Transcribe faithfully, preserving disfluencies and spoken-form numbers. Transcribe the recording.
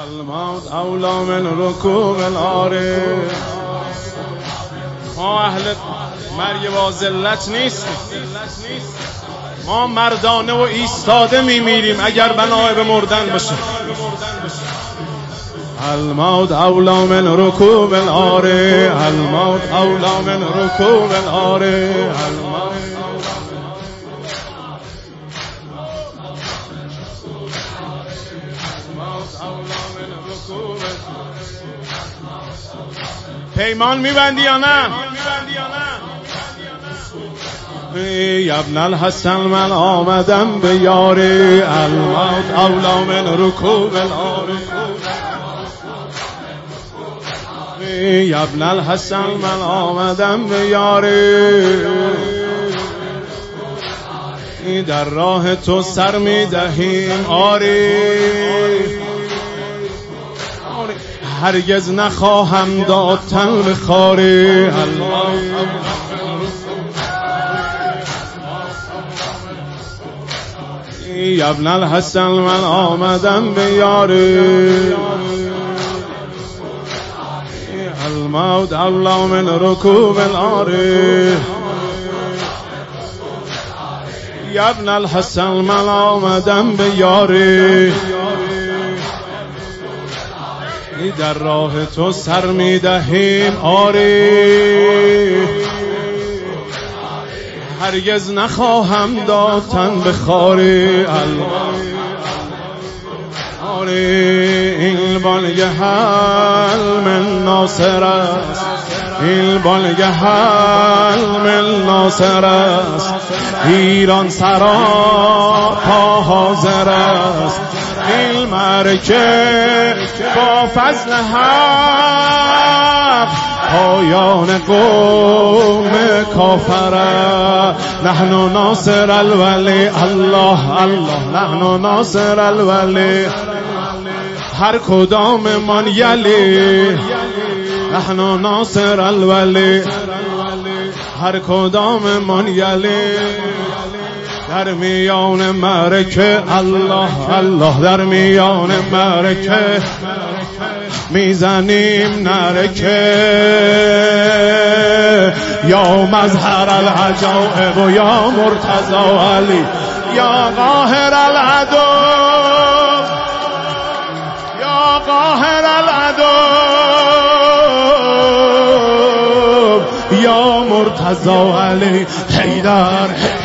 الموت اولا من رکوب العارف. ما اهل مرگ با ذلت نیستیم، ما مردانه و ایستاده میمیریم اگر بنای به مردن باشه. الموت اولا من رکوب العارف، الموت اولا من رکوب العارف. پیمان میبندی یا نه؟ ای ابن الحسن من آمدم به یاری، الموت اولا من رکوب العارف. ای ابن الحسن من آمدم به یاری، در راه تو سر میدهیم آری، هرگز نخواهم داد تن به خاری. ای ابن الحسن من آمدم به یاری، الموت اولا من رکوب العارف. یا ابن الحسن من آمدم به یاری، در راه تو سر میدهیم آری، هرگز نخواهم داد تن به خاری. آری این بانگ حل من ناصر است، این بانگ حل من ناصر است، ایران سرا پا حاضر است، این مرکه با فضل حق پایان قوم کافر. نحن ناصر الولی، الله الله، نحن ناصر الولی، هر کدام من یلی، نحن ناصر الولی، هر کدام من یلی. در میان معرکه الله الله، در میان معرکه میزنیم نرکه، یا مظهر العجائب و یا مرتضی علی، یا قاهر العدو، یا قاهر العدو، یا مرتضی علی. حیدر